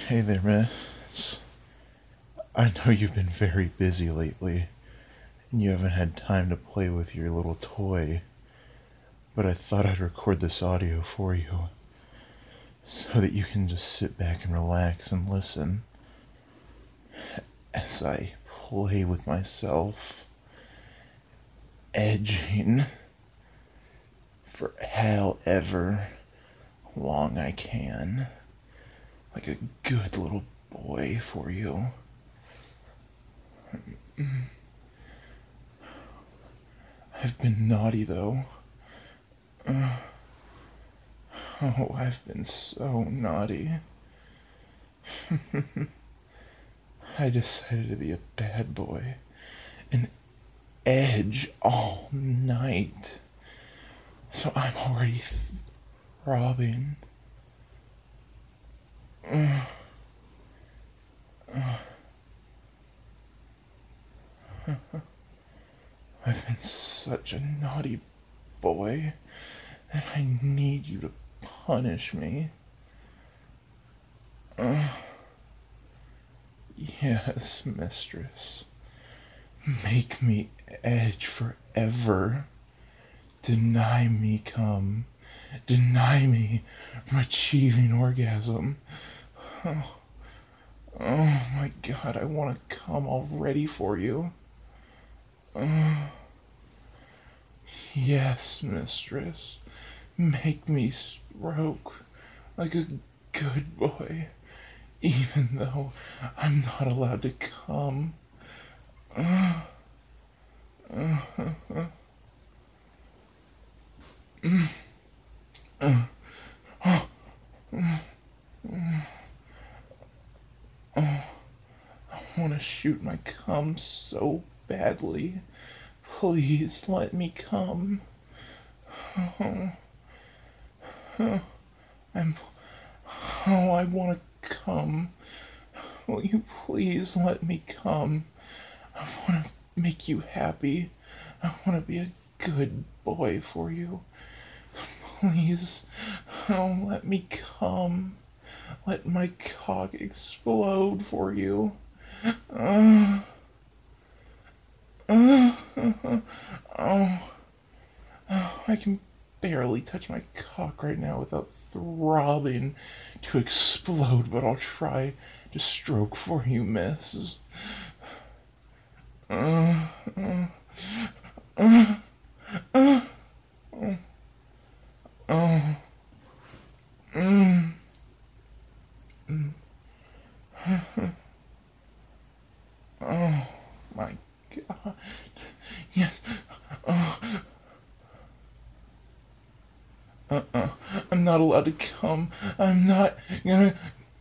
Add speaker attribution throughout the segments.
Speaker 1: Hey there, miss. I know you've been very busy lately, and you haven't had time to play with your little toy, but I thought I'd record this audio for you so that you can just sit back and relax and listen as I play with myself, edging for however long I can, like a good little boy for you. I've been naughty though. Oh, I've been so naughty. I decided to be a bad boy and edge all night. So I'm already throbbing. I've been such a naughty boy that I need you to punish me. Yes, mistress. Make me edge forever. Deny me come. Deny me from achieving orgasm. Oh, oh my god, I want to come already for you. Yes, mistress. Make me stroke like a good boy, even though I'm not allowed to come. I want to shoot my cum so badly. Please let me come. I'm. Oh, I want to come. Will you please let me come? I want to make you happy. I want to be a good boy for you. Please, oh, let me come. Let my cock explode for you. I can barely touch my cock right now without throbbing to explode, but I'll try to stroke for you, miss. My god. Yes. I'm not allowed to come. I'm not gonna.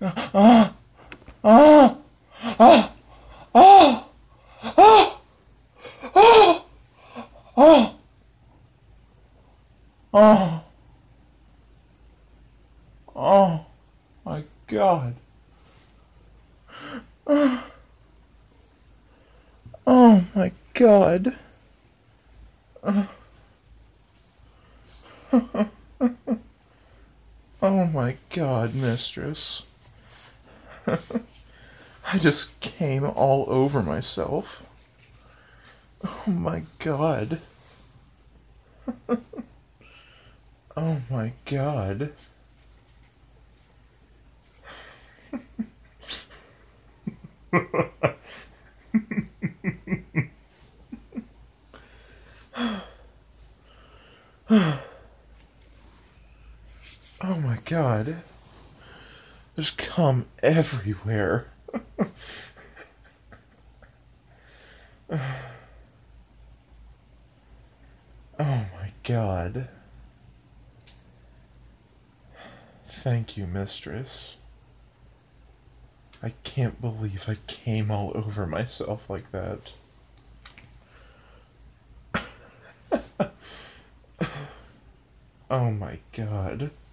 Speaker 1: Oh, oh, my god. Oh my god. Oh my god, mistress. I just came all over myself. Oh my god. Oh my god. Oh my god. There's cum everywhere. Oh my god. Thank you, mistress. I can't believe I came all over myself like that. Oh my god.